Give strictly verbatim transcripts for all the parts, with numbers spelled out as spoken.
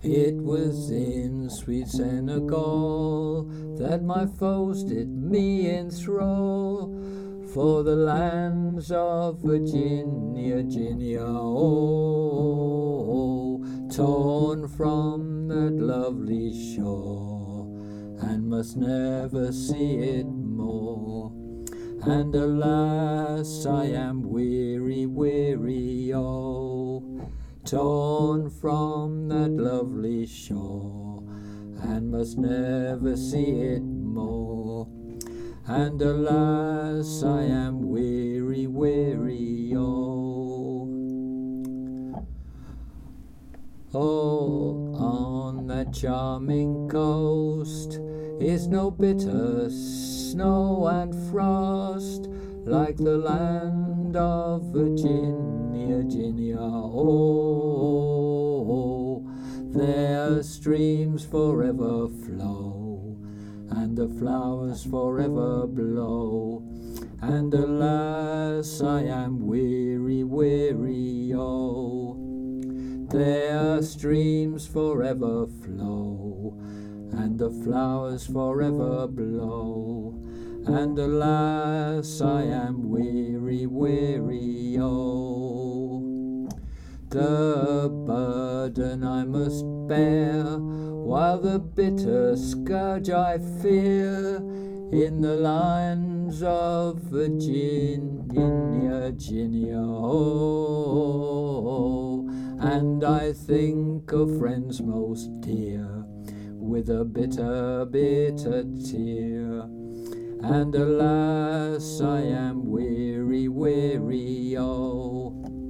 It was in sweet Senegal that my foes did me enthrall, for the lands of Virginia, Virginia, oh, torn from that lovely shore, and must never see it more. And alas, I am weary, weary, oh, torn from that lovely shore, and must never see it more. And alas, I am weary, weary, oh. Oh, on that charming coast is no bitter snow and frost, like the land of Virginia, Virginia, oh, there streams forever flow, and the flowers forever blow. And alas, I am weary, weary, oh, there streams forever flow, and the flowers forever blow. And alas, I am weary, weary, oh. The burden I must bear, while the bitter scourge I fear, in the lands of Virginia, Virginia, oh. And I think of friends most dear, with a bitter, bitter tear. And alas, I am weary, weary, oh.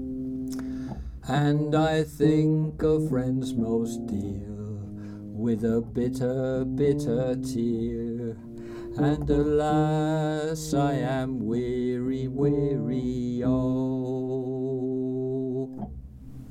And I think of friends most dear, with a bitter, bitter tear. And alas, I am weary, weary, oh.